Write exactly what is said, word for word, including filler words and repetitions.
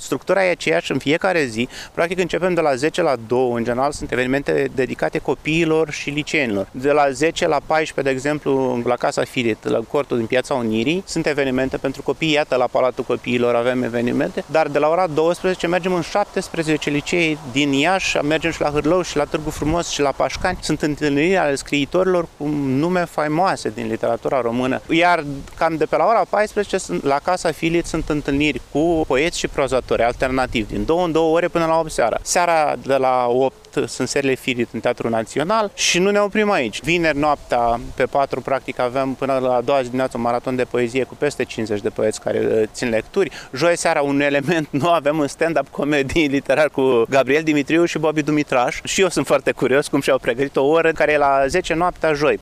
Structura e aceeași în fiecare zi. Practic începem de la zece la două, în general sunt evenimente dedicate copiilor și liceenilor. De la zece la paisprezece, de exemplu, la Casa Filit, la cortul din Piața Unirii, sunt evenimente pentru copii, iată la Palatul Copiilor avem evenimente, dar de la ora douăsprezece mergem în șaptesprezece licee din Iași, mergem și la Hârlău și la Târgu Frumos și la Pașcani. Sunt întâlniri ale scriitorilor cu nume faimoase din literatura română. Iar cam de pe la ora paisprezece la Casa Filit sunt întâlniri cu poeți și prozatori alternativi, din două în două ore până la opt seara. Seara de la opt sunt seriile Filit în Teatrul Național și nu ne oprim aici. Vineri noaptea pe patru, practic, avem până la a doua zi dimineață un maraton de poezie cu peste cincizeci de poeți care țin lecturi. Joi seara un element nou, avem un stand-up comedy literar cu Gabriel Dimitriu și Bobby Dumitraș și eu sunt foarte curios cum și-au pregătit o oră care e la zece noaptea joi.